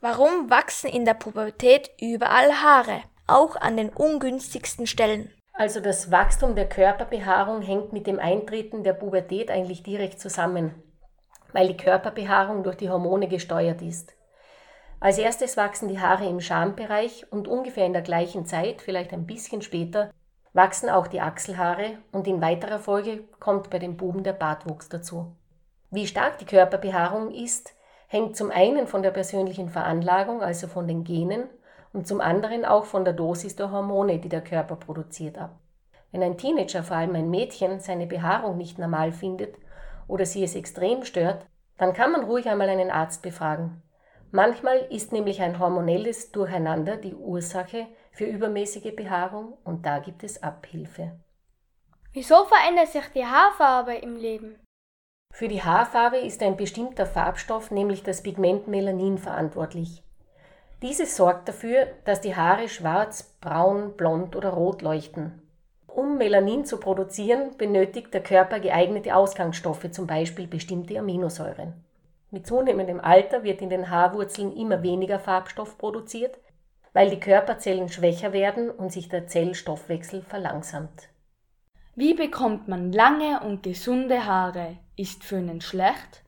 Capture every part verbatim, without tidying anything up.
Warum wachsen in der Pubertät überall Haare, auch an den ungünstigsten Stellen? Also das Wachstum der Körperbehaarung hängt mit dem Eintreten der Pubertät eigentlich direkt zusammen, weil die Körperbehaarung durch die Hormone gesteuert ist. Als erstes wachsen die Haare im Schambereich und ungefähr in der gleichen Zeit, vielleicht ein bisschen später, wachsen auch die Achselhaare und in weiterer Folge kommt bei den Buben der Bartwuchs dazu. Wie stark die Körperbehaarung ist, hängt zum einen von der persönlichen Veranlagung, also von den Genen, und zum anderen auch von der Dosis der Hormone, die der Körper produziert, ab. Wenn ein Teenager, vor allem ein Mädchen, seine Behaarung nicht normal findet oder sie es extrem stört, dann kann man ruhig einmal einen Arzt befragen. Manchmal ist nämlich ein hormonelles Durcheinander die Ursache für übermäßige Behaarung und da gibt es Abhilfe. Wieso verändert sich die Haarfarbe im Leben? Für die Haarfarbe ist ein bestimmter Farbstoff, nämlich das Pigment Melanin, verantwortlich. Dieses sorgt dafür, dass die Haare schwarz, braun, blond oder rot leuchten. Um Melanin zu produzieren, benötigt der Körper geeignete Ausgangsstoffe, zum Beispiel bestimmte Aminosäuren. Mit zunehmendem Alter wird in den Haarwurzeln immer weniger Farbstoff produziert, weil die Körperzellen schwächer werden und sich der Zellstoffwechsel verlangsamt. Wie bekommt man lange und gesunde Haare? Ist Föhnen schlecht?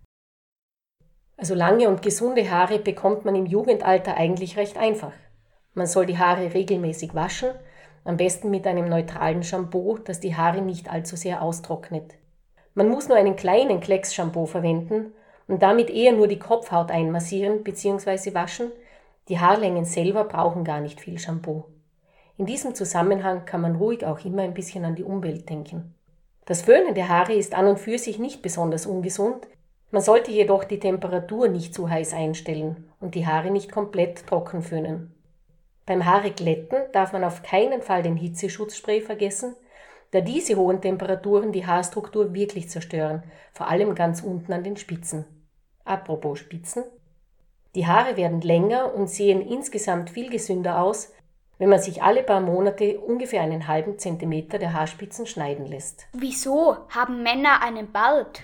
Also lange und gesunde Haare bekommt man im Jugendalter eigentlich recht einfach. Man soll die Haare regelmäßig waschen, am besten mit einem neutralen Shampoo, das die Haare nicht allzu sehr austrocknet. Man muss nur einen kleinen Klecks Shampoo verwenden und damit eher nur die Kopfhaut einmassieren bzw. waschen. Die Haarlängen selber brauchen gar nicht viel Shampoo. In diesem Zusammenhang kann man ruhig auch immer ein bisschen an die Umwelt denken. Das Föhnen der Haare ist an und für sich nicht besonders ungesund, man sollte jedoch die Temperatur nicht zu heiß einstellen und die Haare nicht komplett trocken föhnen. Beim Haare glätten darf man auf keinen Fall den Hitzeschutzspray vergessen, da diese hohen Temperaturen die Haarstruktur wirklich zerstören, vor allem ganz unten an den Spitzen. Apropos Spitzen. Die Haare werden länger und sehen insgesamt viel gesünder aus, wenn man sich alle paar Monate ungefähr einen halben Zentimeter der Haarspitzen schneiden lässt. Wieso haben Männer einen Bart?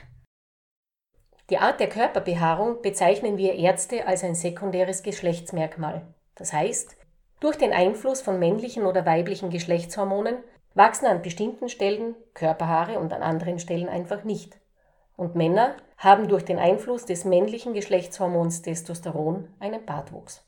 Die Art der Körperbehaarung bezeichnen wir Ärzte als ein sekundäres Geschlechtsmerkmal. Das heißt, durch den Einfluss von männlichen oder weiblichen Geschlechtshormonen wachsen an bestimmten Stellen Körperhaare und an anderen Stellen einfach nicht. Und Männer haben durch den Einfluss des männlichen Geschlechtshormons Testosteron einen Bartwuchs.